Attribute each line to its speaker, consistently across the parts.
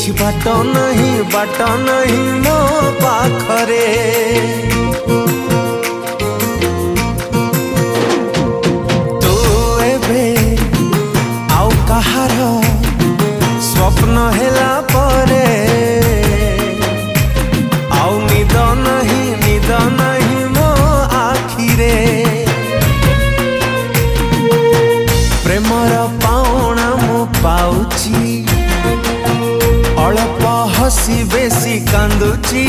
Speaker 1: किछि बाट नहीं मो पाखरे तू एबे आउ कहार स्वप्न हेला परे आउ निद नहीं मो आखिरे प्रेमर पाउना मु पाउची अल्प हसी बेसी कांदुची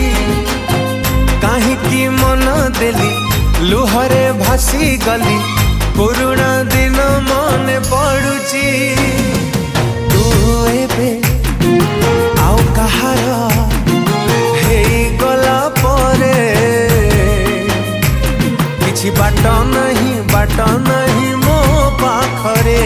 Speaker 1: काहींकी मन देली लुहरे भासी गली पुरुणा दिन मन पड़ुची तू एबे आउ कहार हे गला परे किछि बाट नहीं मो पाखरे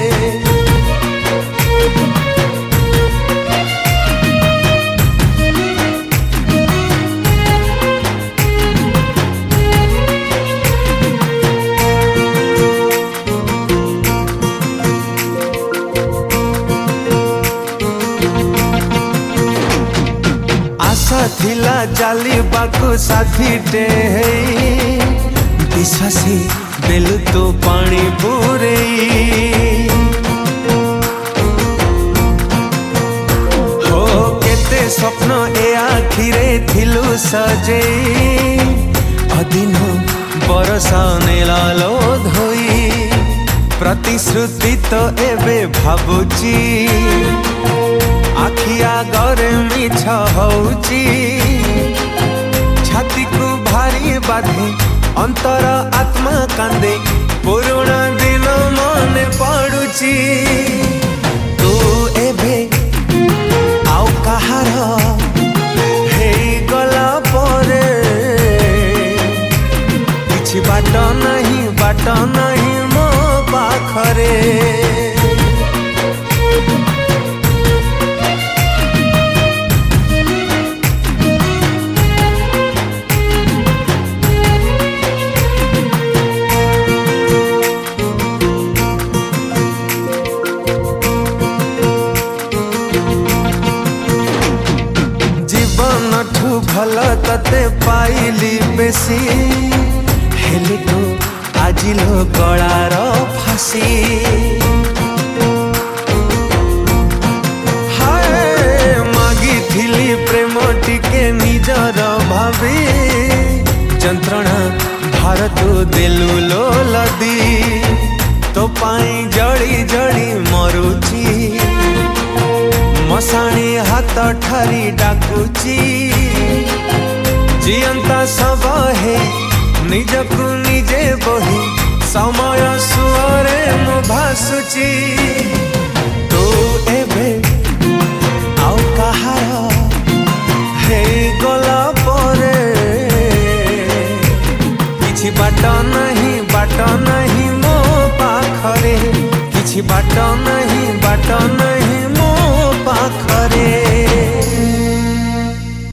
Speaker 1: आशा थिला जाली बाकु साथी टे विश्वासी देलु तो पानी पूरे हो केते स्वप्न ए आखिरे थिलु सजे अदिन बरसा नेलालो धोई प्रतिश्रुति तो एबे भाबुची आखिया गरे मिछ होउची छाती को भारी बाधे अंतर आत्मा कांदे पुरुणा दिन मन पड़ुची तू एबे आउ कहार हे गला परे किछि बाट नहीं मो पाखरे भल तते पाइली बेसी हेले तो आजिलो गଳାର फासी हाय मागी थिली प्रेम टिके निजर भाबी जंत्रणा भारत देलु लो लदी तो पाई जड़ी जड़ी मरुची मसाणी हाथ ठारी डाकुची जियंता सब है निजकु निजे बही समय सुअरे मु भासुची तू एबे आउ कहार हे गला परे किछि बाट नहीं मो पाखरे किछि बाट नहीं